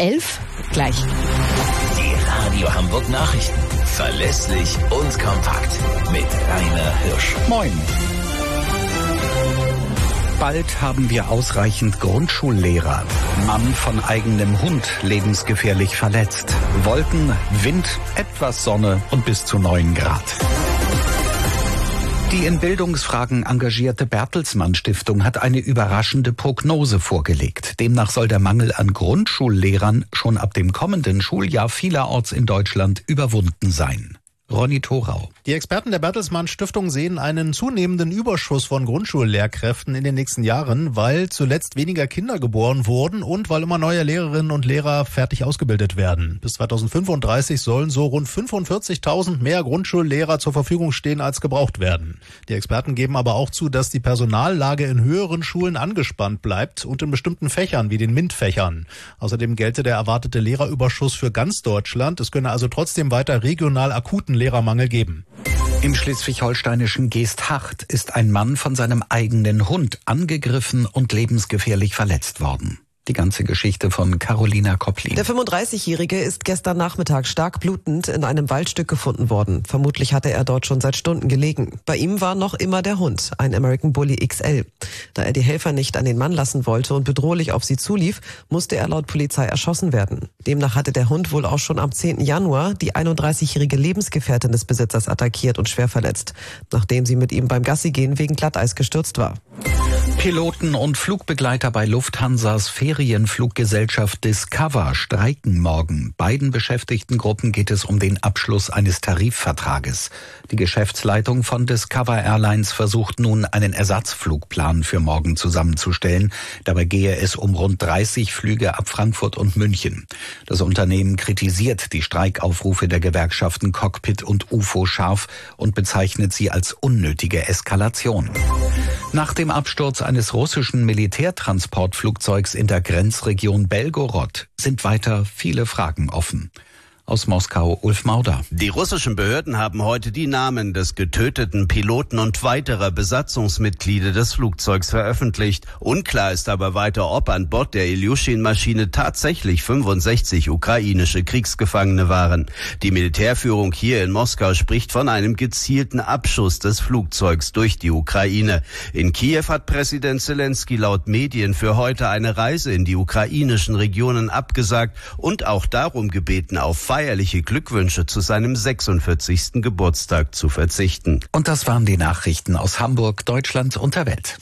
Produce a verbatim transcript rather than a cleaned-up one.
elf gleich. Die Radio Hamburg Nachrichten. Verlässlich und kompakt. Mit Rainer Hirsch. Moin. Bald haben wir ausreichend Grundschullehrer. Mann von eigenem Hund lebensgefährlich verletzt. Wolken, Wind, etwas Sonne und bis zu neun Grad. Die in Bildungsfragen engagierte Bertelsmann Stiftung hat eine überraschende Prognose vorgelegt. Demnach soll der Mangel an Grundschullehrern schon ab dem kommenden Schuljahr vielerorts in Deutschland überwunden sein. Ronny Thorau. Die Experten der Bertelsmann Stiftung sehen einen zunehmenden Überschuss von Grundschullehrkräften in den nächsten Jahren, weil zuletzt weniger Kinder geboren wurden und weil immer neue Lehrerinnen und Lehrer fertig ausgebildet werden. Bis zweitausendfünfunddreißig sollen so rund fünfundvierzigtausend mehr Grundschullehrer zur Verfügung stehen, als gebraucht werden. Die Experten geben aber auch zu, dass die Personallage in höheren Schulen angespannt bleibt und in bestimmten Fächern wie den MINT-Fächern. Außerdem gelte der erwartete Lehrerüberschuss für ganz Deutschland. Es könne also trotzdem weiter regional akuten Lehrermangel geben. Im schleswig-holsteinischen Geesthacht ist ein Mann von seinem eigenen Hund angegriffen und lebensgefährlich verletzt worden. Die ganze Geschichte von Carolina Kopplin. Der fünfunddreißigjährige ist gestern Nachmittag stark blutend in einem Waldstück gefunden worden. Vermutlich hatte er dort schon seit Stunden gelegen. Bei ihm war noch immer der Hund, ein American Bully X L. Da er die Helfer nicht an den Mann lassen wollte und bedrohlich auf sie zulief, musste er laut Polizei erschossen werden. Demnach hatte der Hund wohl auch schon am zehnten Januar die einunddreißigjährige Lebensgefährtin des Besitzers attackiert und schwer verletzt, nachdem sie mit ihm beim Gassigehen wegen Glatteis gestürzt war. Piloten und Flugbegleiter bei Lufthansas Ferienfluggesellschaft Discover streiken morgen. Beiden Beschäftigtengruppen geht es um den Abschluss eines Tarifvertrages. Die Geschäftsleitung von Discover Airlines versucht nun, einen Ersatzflugplan für morgen zusammenzustellen. Dabei gehe es um rund dreißig Flüge ab Frankfurt und München. Das Unternehmen kritisiert die Streikaufrufe der Gewerkschaften Cockpit und U F O scharf und bezeichnet sie als unnötige Eskalation. Nach dem Absturz eines russischen Militärtransportflugzeugs in der Grenzregion Belgorod sind weiter viele Fragen offen. Aus Moskau, Ulf Mauder. Die russischen Behörden haben heute die Namen des getöteten Piloten und weiterer Besatzungsmitglieder des Flugzeugs veröffentlicht. Unklar ist aber weiter, ob an Bord der Iljuschin-Maschine tatsächlich fünfundsechzig ukrainische Kriegsgefangene waren. Die Militärführung hier in Moskau spricht von einem gezielten Abschuss des Flugzeugs durch die Ukraine. In Kiew hat Präsident Zelensky laut Medien für heute eine Reise in die ukrainischen Regionen abgesagt und auch darum gebeten, auf feierliche Glückwünsche zu seinem sechsundvierzigsten Geburtstag zu verzichten. Und das waren die Nachrichten aus Hamburg, Deutschland und der Welt.